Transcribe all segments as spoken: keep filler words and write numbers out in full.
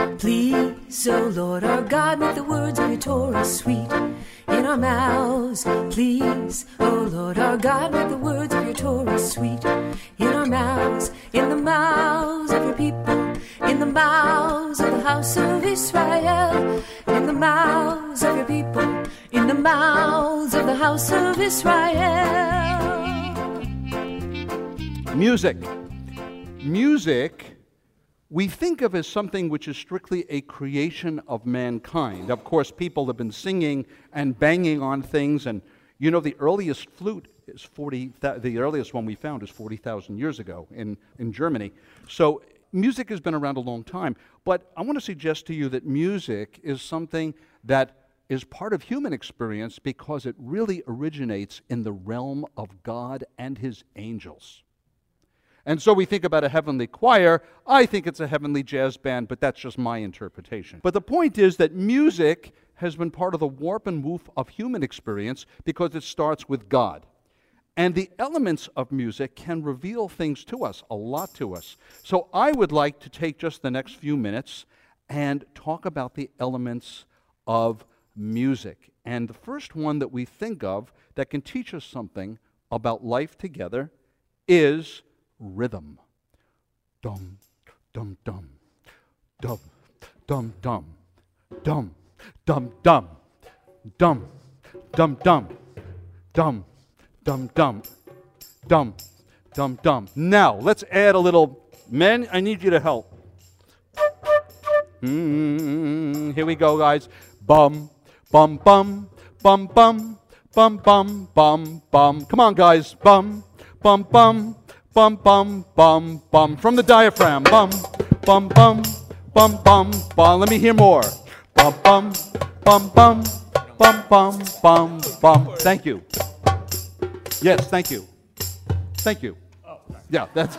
Please, O Lord our God, make the words of your Torah sweet in our mouths. Please, O Lord our God, make the words of your Torah sweet in our mouths, in the mouths of your people, in the mouths of the house of Israel, in the mouths of your people, in the mouths of the house of Israel. Music. Music, we think of as something which is strictly a creation of mankind. Of course, people have been singing and banging on things, and you know the earliest flute is forty. The earliest one we found is forty thousand years ago in in Germany. So music has been around a long time. But I want to suggest to you that music is something that is part of human experience because it really originates in the realm of God and His angels. And so we think about a heavenly choir. I think it's a heavenly jazz band, but that's just my interpretation. But the point is that music has been part of the warp and woof of human experience because it starts with God. And the elements of music can reveal things to us, a lot to us. So I would like to take just the next few minutes and talk about the elements of music. And the first one that we think of that can teach us something about life together is rhythm. Dum, dum, dum, dum, dum, dum, dum, dum, dum, dum, dum, dum, dum, dum, dum, dum, dum, dum. Now, let's add a little, men, I need you to help. Mm, here we go, guys. Bum, bum, bum, bum, bum, bum, bum, bum, bum. Come on, guys. Bum, bum, bum. Bum, bum, bum, bum. From the diaphragm. Bum, bum, bum, bum, bum, bum. Let me hear more. Bum, bum, bum, bum, bum, bum, bum, bum. Thank you. Yes, thank you. Thank you. Yeah, that's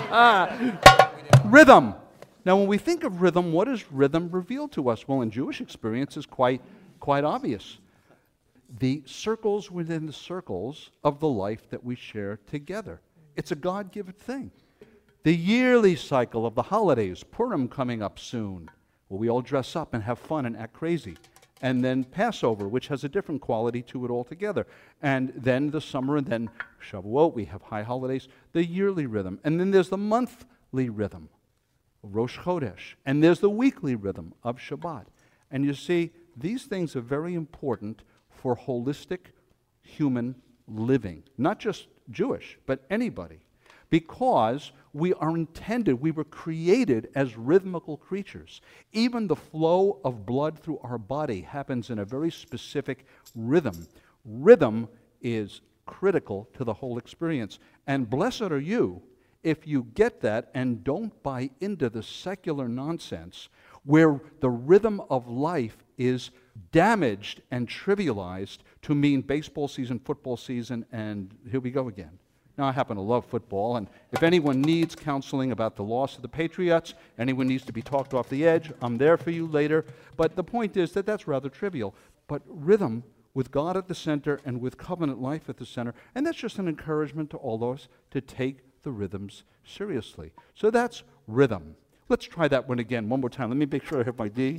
rhythm. Now, when we think of rhythm, what does rhythm reveal to us? Well, in Jewish experience, it's quite, quite obvious. The circles within the circles of the life that we share together. It's a God-given thing. The yearly cycle of the holidays, Purim coming up soon, where we all dress up and have fun and act crazy. And then Passover, which has a different quality to it altogether. And then the summer, and then Shavuot, we have high holidays, the yearly rhythm. And then there's the monthly rhythm, Rosh Chodesh. And there's the weekly rhythm of Shabbat. And you see, these things are very important for holistic human living, not just Jewish, but anybody, because we are intended, we were created as rhythmical creatures. Even the flow of blood through our body happens in a very specific rhythm. Rhythm is critical to the whole experience. And blessed are you if you get that and don't buy into the secular nonsense where the rhythm of life is damaged and trivialized to mean baseball season, football season, and here we go again. Now, I happen to love football, and if anyone needs counseling about the loss of the Patriots, anyone needs to be talked off the edge, I'm there for you later. But the point is that that's rather trivial. But rhythm, with God at the center and with covenant life at the center, and that's just an encouragement to all of us to take the rhythms seriously. So that's rhythm. Let's try that one again, one more time. Let me make sure I have my D.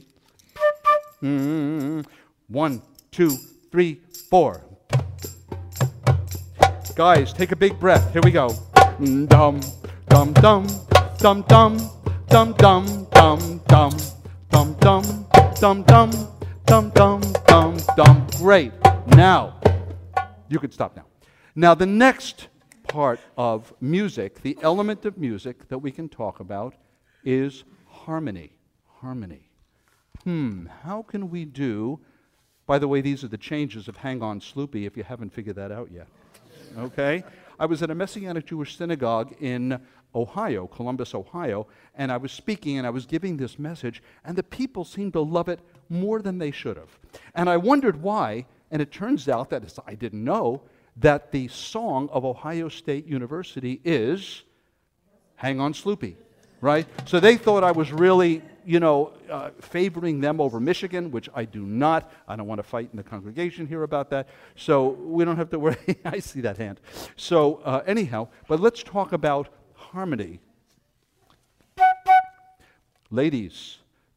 Mm, one, two, three, four. Guys, take a big breath. Here we go. Dum, dum, dum, dum, dum, dum, dum, dum, dum, dum, dum, dum, dum, dum, dum, dum, dum. Great. Now, you can stop now. Now, the next part of music, the element of music that we can talk about is harmony. Harmony. Hmm, how can we do, by the way, these are the changes of Hang On Sloopy, if you haven't figured that out yet. Okay? I was at a Messianic Jewish synagogue in Ohio, Columbus, Ohio, and I was speaking and I was giving this message, and the people seemed to love it more than they should have. And I wondered why, and it turns out that it's, I didn't know, that the song of Ohio State University is Hang On Sloopy, right? So they thought I was really, you know, uh, favoring them over Michigan, which I do not. I don't want to fight in the congregation here about that. So we don't have to worry. I see that hand. So uh, anyhow, but let's talk about harmony. Ladies,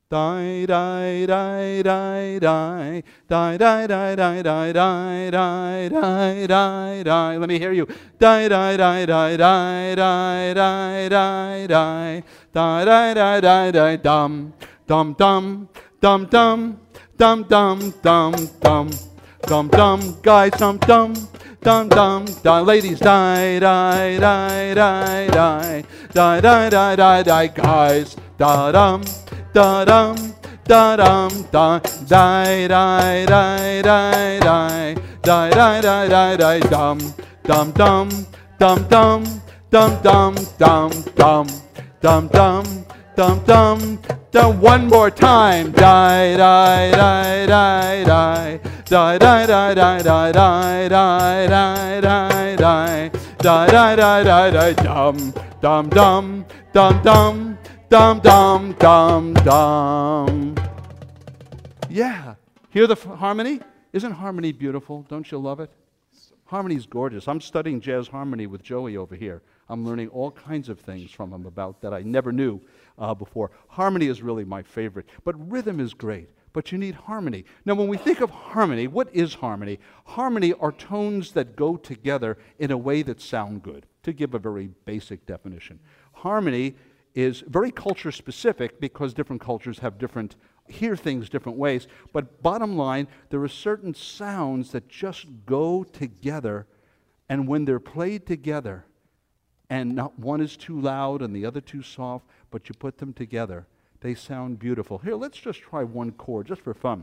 Die, die, die, die, die, die, die, die, die, die, die, die, die, die, die. Let me hear you. Die, die, die, die, die, die, die, die, die, die, die, die, die, die, dum, dum, dum, dum, dum, dum, dum, dum, dum, dum, dum, guys, dum, dum, dum, dum, dum, ladies, die, die, die, die, die, die, die, die, die, die, guys, da, dum. Da dum, da dum, da, die, die, die, die, die, die, die, die, die, die, dum, dum, dum, dum, dum, dum, dum, dum, dum, dum, dum, dum, dum, dum. One more time. Die, die, die, die, die, die, die, die, die, die, die, die, die, die, die, die, die, die, die, dum, dum, dum, dum, dum. Dum, dum, dum, dum. Yeah. Hear the f- harmony? Isn't harmony beautiful? Don't you love it? Harmony's gorgeous. I'm studying jazz harmony with Joey over here. I'm learning all kinds of things from him about that I never knew uh, before. Harmony is really my favorite. But rhythm is great. But you need harmony. Now, when we think of harmony, what is harmony? Harmony are tones that go together in a way that sound good, to give a very basic definition. Harmony is very culture specific because different cultures have different, hear things different ways. But bottom line, there are certain sounds that just go together, and when they're played together, and not one is too loud and the other too soft, but you put them together, they sound beautiful. Here, let's just try one chord just for fun.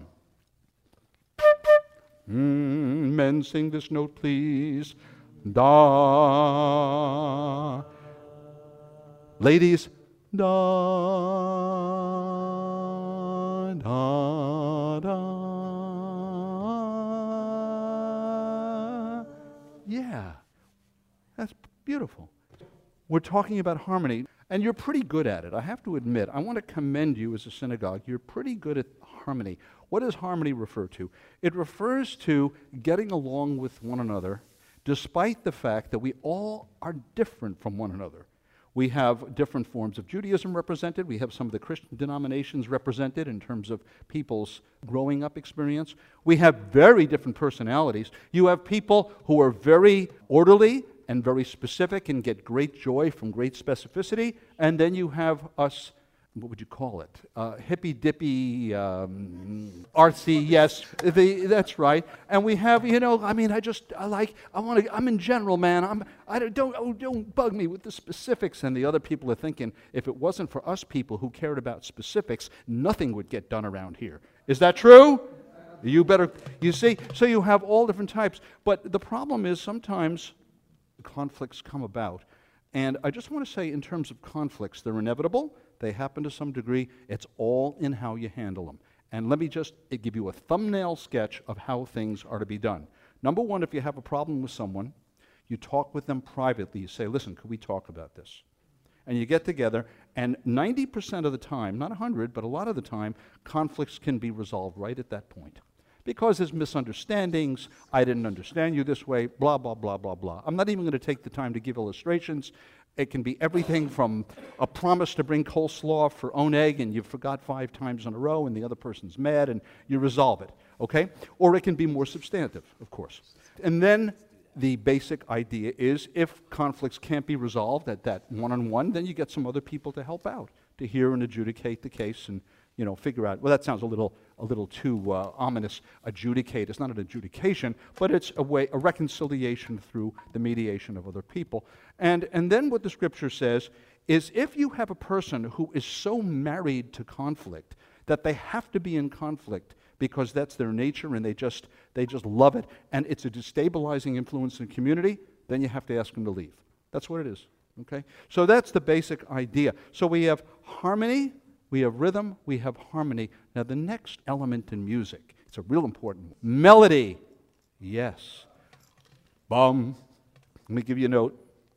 Mm, men, sing this note, please. Da. Ladies, da, da, da. Yeah, that's beautiful. We're talking about harmony, and you're pretty good at it. I have to admit, I want to commend you as a synagogue. You're pretty good at harmony. What does harmony refer to? It refers to getting along with one another, despite the fact that we all are different from one another. We have different forms of Judaism represented. We have some of the Christian denominations represented in terms of people's growing up experience. We have very different personalities. You have people who are very orderly and very specific and get great joy from great specificity. And then you have us, what would you call it? Uh, hippy-dippy, um, artsy, yes, the, that's right. And we have, you know, I mean, I just, I like, I want to, I'm in general, man. I'm, I don't, don't, oh, don't bug me with the specifics. And the other people are thinking, if it wasn't for us people who cared about specifics, nothing would get done around here. Is that true? You better, you see, so you have all different types. But the problem is sometimes conflicts come about. And I just want to say in terms of conflicts, they're inevitable. They happen to some degree. It's all in how you handle them. And let me just give you a thumbnail sketch of how things are to be done. Number one, if you have a problem with someone, you talk with them privately. You say, listen, could we talk about this? And you get together, and ninety percent of the time, not one hundred, but a lot of the time, conflicts can be resolved right at that point. Because there's misunderstandings, I didn't understand you this way, blah, blah, blah, blah, blah. I'm not even going to take the time to give illustrations. It can be everything from a promise to bring coleslaw for Oneg and you forgot five times in a row and the other person's mad and you resolve it, okay? Or it can be more substantive, of course. And then the basic idea is if conflicts can't be resolved at that one-on-one, then you get some other people to help out, to hear and adjudicate the case and, you know, figure out, well, that sounds a little a little too uh, ominous, adjudicate. It's not an adjudication, but it's a way, a reconciliation through the mediation of other people. And, and then what the scripture says is if you have a person who is so married to conflict that they have to be in conflict because that's their nature and they just, they just love it, and it's a destabilizing influence in the community, then you have to ask them to leave. That's what it is, okay? So that's the basic idea. So we have harmony, we have rhythm, we have harmony. Now the next element in music, it's a real important one. Melody. Yes. Bum. Let me give you a note.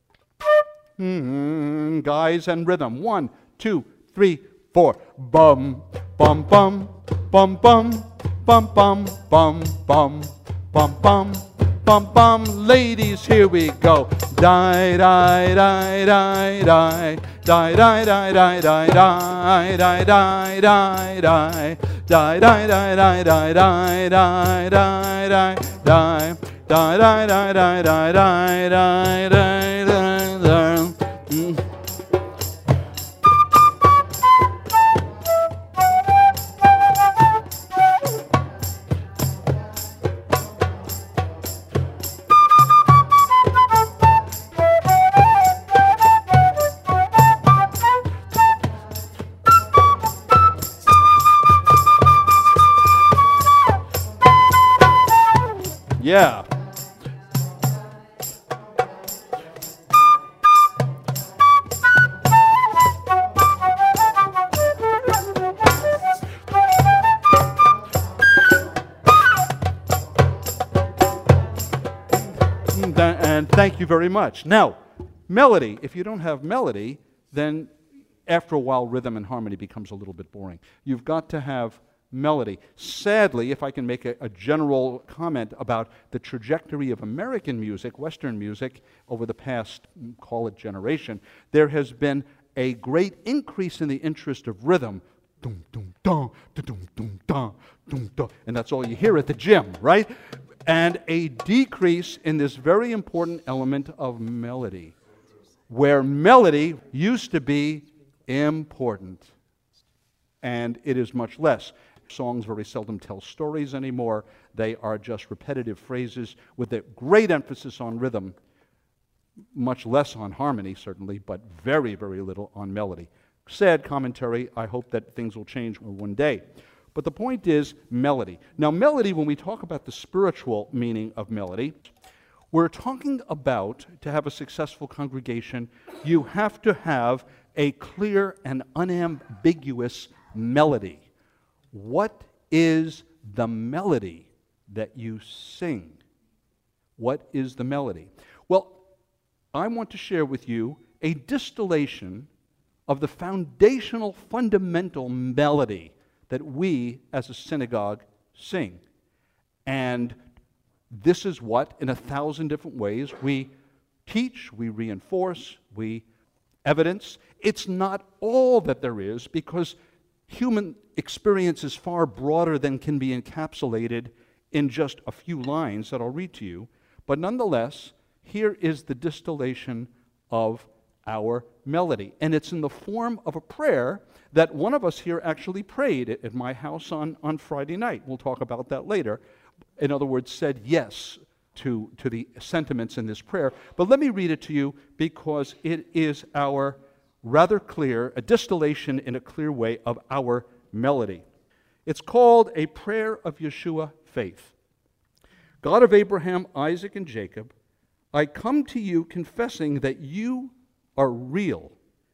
Mm-hmm. Guys, and rhythm. One, two, three, four. Bum, bum, bum, bum, bum, bum, bum, bum, bum, bum, bum, bum, bum. Ladies, here we go. Die, die, die, die, die. Die, die, die, die, die, die, die, die, die, die. Die, die, die, die, die, die, die, die, die, die. Die, die, die, die, die, die, die, die, die, die. Mm. Yeah. And thank you very much. Now, melody. If you don't have melody, then after a while, rhythm and harmony becomes a little bit boring. You've got to have melody. Sadly, if I can make a, a general comment about the trajectory of American music, Western music, over the past, call it generation, there has been a great increase in the interest of rhythm. Dum, dum, dum, dum, dum, dum, dum, dum, and that's all you hear at the gym, right? And a decrease in this very important element of melody, where melody used to be important, and it is much less. Songs very seldom tell stories anymore. They are just repetitive phrases with a great emphasis on rhythm, much less on harmony, certainly, but very, very little on melody. Sad commentary. I hope that things will change one day. But the point is melody. Now, melody, when we talk about the spiritual meaning of melody, we're talking about, to have a successful congregation, you have to have a clear and unambiguous melody. What is the melody that you sing? What is the melody? Well, I want to share with you a distillation of the foundational, fundamental melody that we as a synagogue sing. And this is what, in a thousand different ways, we teach, we reinforce, we evidence. It's not all that there is, because human experience is far broader than can be encapsulated in just a few lines that I'll read to you. But nonetheless, here is the distillation of our melody. And it's in the form of a prayer that one of us here actually prayed at my house on, on Friday night. We'll talk about that later. In other words, said yes to, to the sentiments in this prayer. But let me read it to you, because it is our rather clear, a distillation in a clear way of our melody. It's called a prayer of Yeshua faith. God of Abraham, Isaac, and Jacob, I come to you confessing that you are real.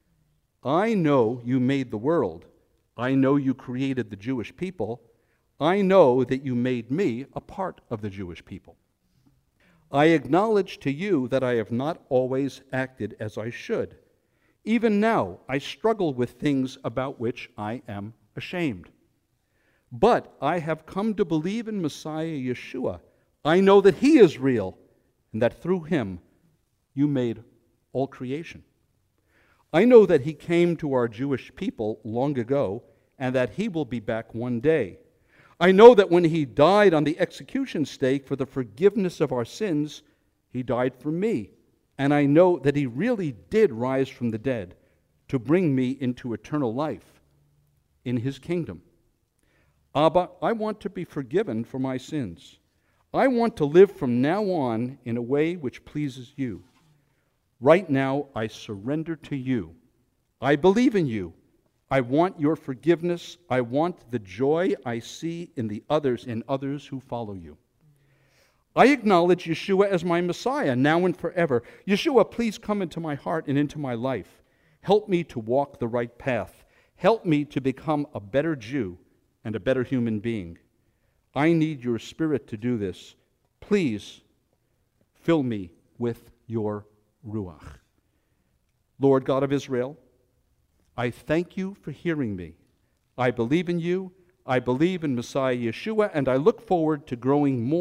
I know you made the world. I know you created the Jewish people. I know that you made me a part of the Jewish people. I acknowledge to you that I have not always acted as I should. Even now, I struggle with things about which I am ashamed. But I have come to believe in Messiah Yeshua. I know that He is real, and that through Him you made all creation. I know that He came to our Jewish people long ago, and that He will be back one day. I know that when He died on the execution stake for the forgiveness of our sins, He died for me. And I know that He really did rise from the dead to bring me into eternal life in His kingdom. Abba, I want to be forgiven for my sins. I want to live from now on in a way which pleases you. Right now, I surrender to you. I believe in you. I want your forgiveness. I want the joy I see in the others, in others who follow you. I acknowledge Yeshua as my Messiah, now and forever. Yeshua, please come into my heart and into my life. Help me to walk the right path. Help me to become a better Jew and a better human being. I need your Spirit to do this. Please fill me with your Ruach. Lord God of Israel, I thank you for hearing me. I believe in you. I believe in Messiah Yeshua, and I look forward to growing more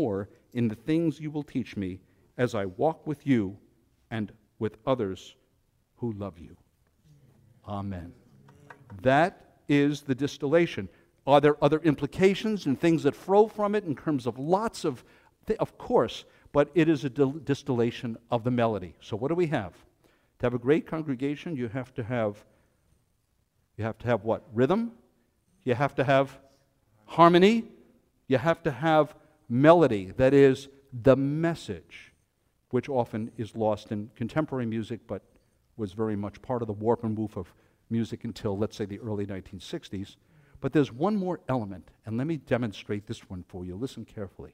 in the things you will teach me as I walk with you and with others who love you. Amen. That is the distillation. Are there other implications and things that flow from it in terms of lots of, th- of course, but it is a dil- distillation of the melody. So what do we have? To have a great congregation, you have to have, you have to have what? Rhythm. You have to have harmony. You have to have melody. That is the message, which often is lost in contemporary music, but was very much part of the warp and woof of music until, let's say, the early nineteen sixties. But there's one more element, and let me demonstrate this one for you. Listen carefully.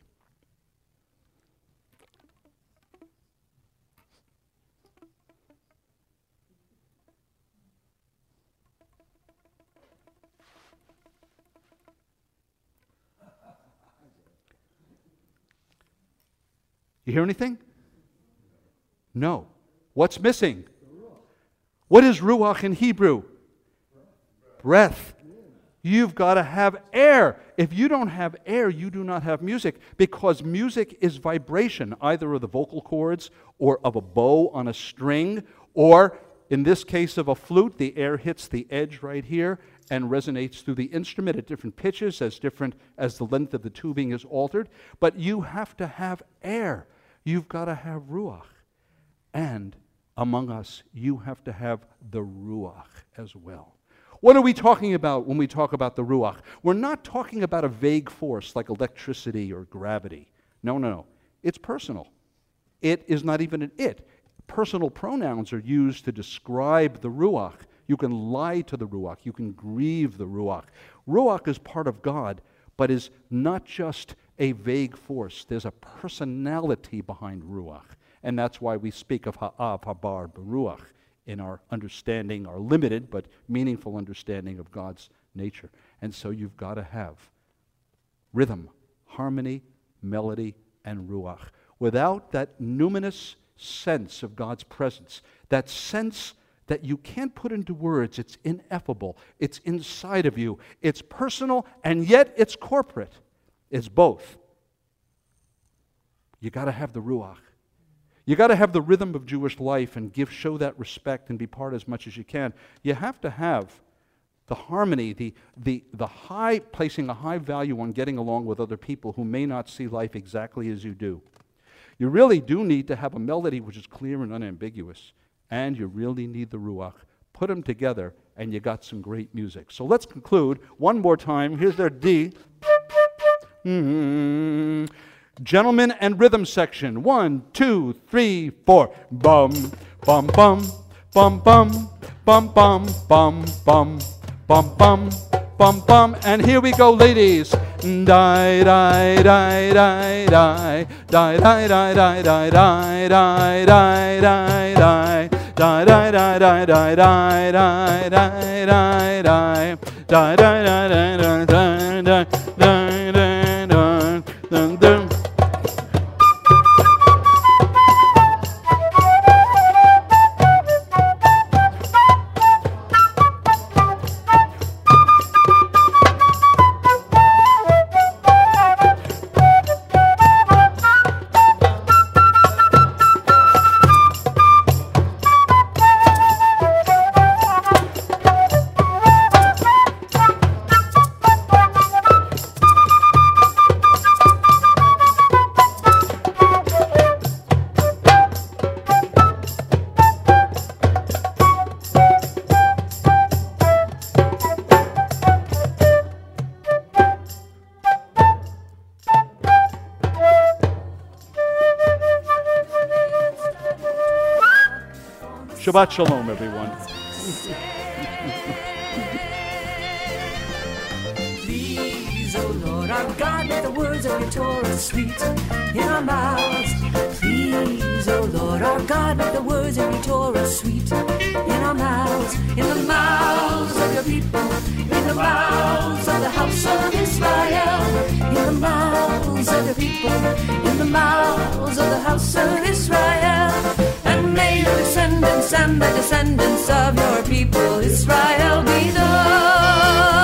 You hear anything? No. What's missing? What is ruach in Hebrew? Breath. You've got to have air. If you don't have air, you do not have music, because music is vibration, either of the vocal cords or of a bow on a string, or in this case of a flute, the air hits the edge right here and resonates through the instrument at different pitches, as different as the length of the tubing is altered. But you have to have air. You've got to have ruach. And among us, you have to have the ruach as well. What are we talking about when we talk about the ruach? We're not talking about a vague force like electricity or gravity. No, no, no. It's personal. It is not even an it. Personal pronouns are used to describe the ruach. You can lie to the ruach. You can grieve the ruach. Ruach is part of God, but is not just a vague force. There's a personality behind ruach. And that's why we speak of ha'av, habar, beruach in our understanding, our limited but meaningful understanding of God's nature. And so you've got to have rhythm, harmony, melody, and ruach. Without that numinous sense of God's presence, that sense that you can't put into words, it's ineffable, it's inside of you, it's personal, and yet it's corporate. It's both. You got to have the ruach. You got to have the rhythm of Jewish life and give, show that respect and be part as much as you can. You have to have the harmony, the, the, the high, placing a high value on getting along with other people who may not see life exactly as you do. You really do need to have a melody which is clear and unambiguous, and you really need the ruach. Put them together, and you got some great music. So let's conclude one more time. Here's their D. Mm-hmm. Gentlemen and rhythm section. One, two, three, four. Bum, bum, bum, bum, bum, bum, bum, bum, bum, bum, bum, bum, bum. And here we go, ladies. Die, die, die, die, die, die, die, die, die, die, die, die, die, die, die. Die, die, die, die, die, die, die, die, die, die, die, die, die, die, die, die, die, die. Shabbat Shalom, everyone. Please, O Lord our God, let the words of your Torah sweet in our mouths. Please, O Lord our God, let the words of your Torah sweet in our mouths, in the mouths of your people, in the mouths of the house of Israel, in the mouths of your people, in the mouths of the house of Israel. And may your descendants and the descendants of your people Israel be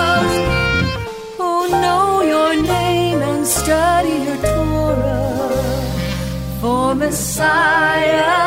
those who know your name and study your Torah. Messiah.